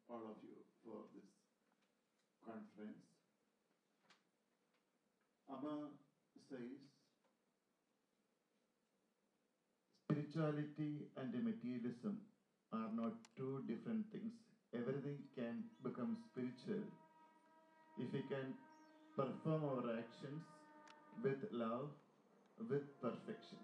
all of you for this conference. Amma says, spirituality and materialism are not two different things. Everything can become spiritual if we can perform our actions with love, with perfection.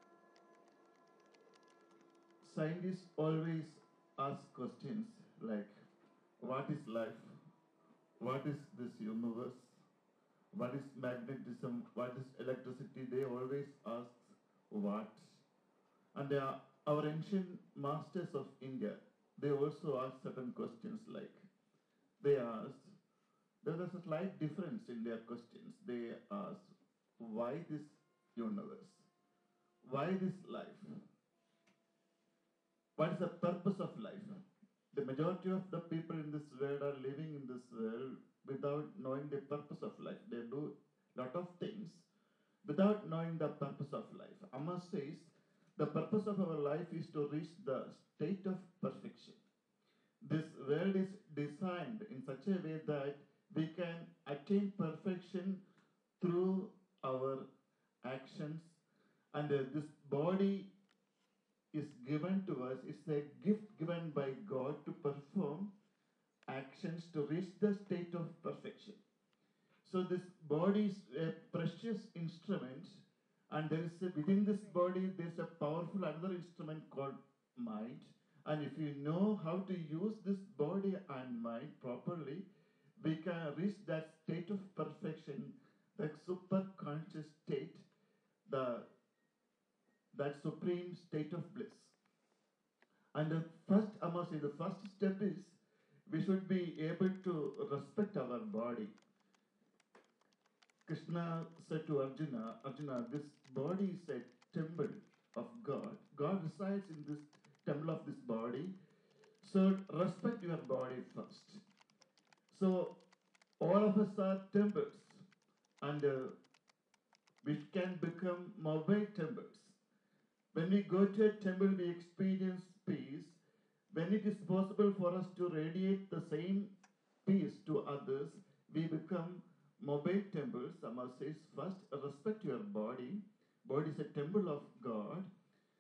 Scientists always ask questions like, what is life? What is this universe? What is magnetism? What is electricity? They always ask what. And our ancient masters of India, they also ask certain questions like, they asked, there was a slight difference in their questions. They asked, why this universe? Why this life? What is the purpose of life? The majority of the people in this world are living in this world without knowing the purpose of life. They do a lot of things without knowing the purpose of life. Amma says, the purpose of our life is to reach the state of perfection. This world is designed in such a way that we can attain perfection through our actions, and this body is given to us. It's a gift given by God to perform actions to reach the state of perfection. So this body is a precious instrument, and there is within this body there is a powerful another instrument called mind. And if you know how to use this body and mind properly, we can reach that state of perfection, that super conscious state, that supreme state of bliss. And the first step is we should be able to respect our body. Krishna said to Arjuna, Arjuna, this body is a temple of God. God resides in this temple of this body. So respect your body first. So all of us are temples, and we can become mobile temples. When we go to a temple, we experience peace. When it is possible for us to radiate the same peace to others, we become mobile temples. Amma says, first, respect your body. Body is a temple of God.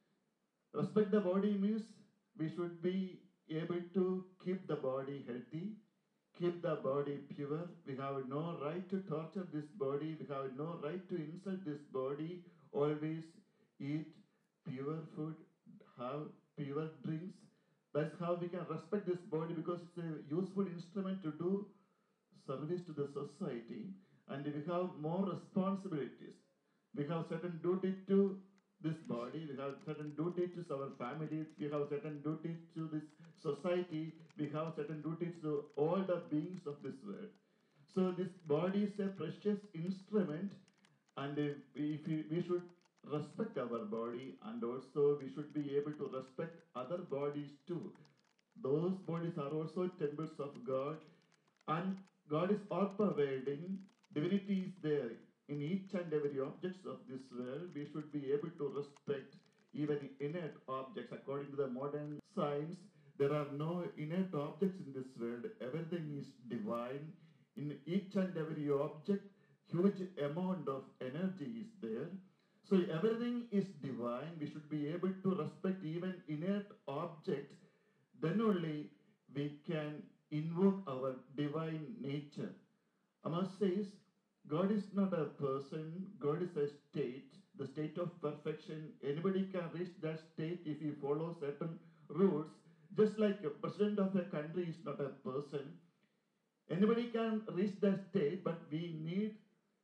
Respect the body means we should be able to keep the body healthy, keep the body pure. We have no right to torture this body. We have no right to insult this body. Always eat pure food, have pure drinks. That's how we can respect this body, because it's a useful instrument to do service to the society, and we have more responsibilities. We have certain duty to this body, we have certain duty to our families, we have certain duty to this society, we have certain duties to all the beings of this world. So this body is a precious instrument, and we should respect our body, and also we should be able to respect other bodies too. Those bodies are also temples of God, and God is all-pervading. Divinity is there in each and every objects of this world. We should be able to respect even inert objects. According to the modern science, there are no inert objects in this world. Everything is divine. In each and every object, huge amount of energy is there. So everything is divine. We should be able to respect even inert objects. Then only we can invoke our divine nature. Amma says, God is not a person, God is a state, the state of perfection. Anybody can reach that state if you follow certain rules. Just like a president of a country is not a person. Anybody can reach that state, but we need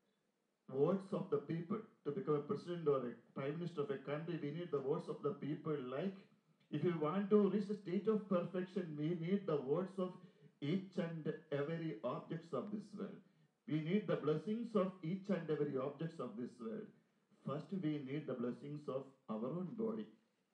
votes of the people. To become a president or a prime minister of a country, we need the votes of the people. Like, if you want to reach the state of perfection, we need the votes of each and every objects of this world. We need the blessings of each and every objects of this world. First, we need the blessings of our own body.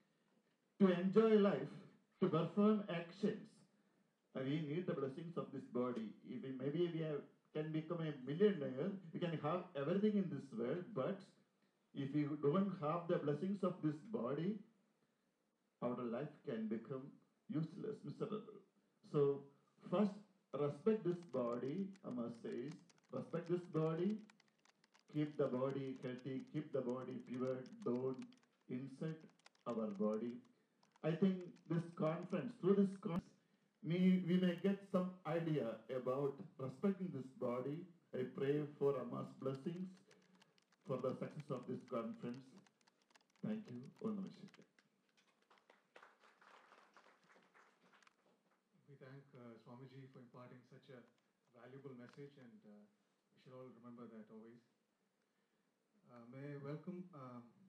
To enjoy life, to perform actions, we need the blessings of this body. If can become a millionaire, we can have everything in this world, but if you don't have the blessings of this body, our life can become useless, miserable. So body healthy, keep the body pure, don't insult our body. I think this conference, through this conference, we may get some idea about respecting this body. I pray for Amma's blessings for the success of this conference. Thank you. Om Namah Shivaya. We thank Swamiji for imparting such a valuable message, and we should all remember that always. May I welcome